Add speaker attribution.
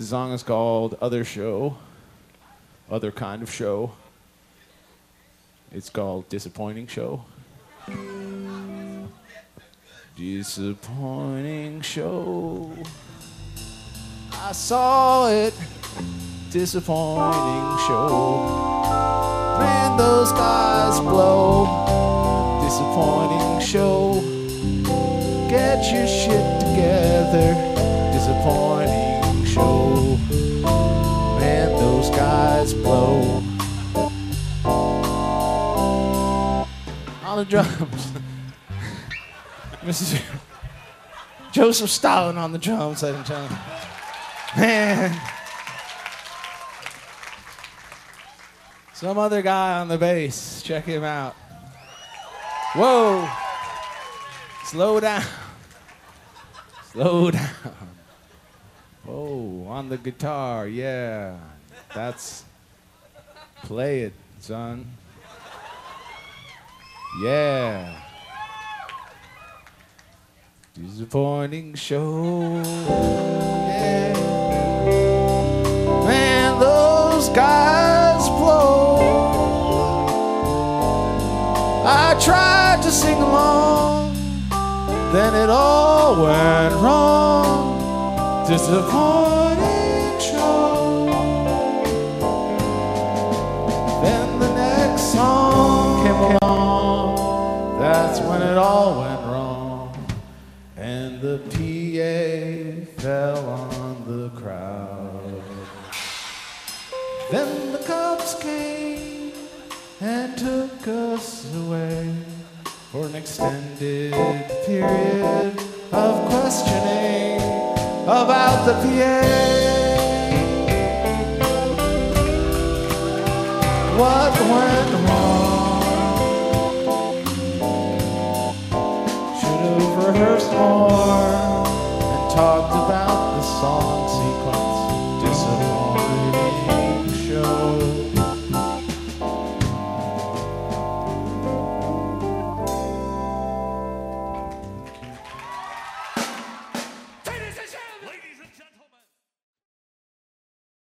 Speaker 1: The song is called Other Show. Other Kind of Show. It's called Disappointing Show. Disappointing show. I saw it. Disappointing show. Man, those guys blow. Disappointing show. Get your shit together. Disappointing show. Man, those guys blow. On the drums. Mr. Joseph Stalin on the drums, ladies and gentlemen. Man. Some other guy on the bass. Check him out. Whoa. Slow down. Slow down. Whoa, on the guitar, yeah. That's... Play it, son. Yeah. Disappointing show. Yeah. Man, those guys blow. I tried to sing along, then it all went wrong. Disappointing show. Then the next song came along. That's when it all went wrong. And the PA fell on the crowd. Then the cops came and took us away for an extended period of questioning about the PA. What went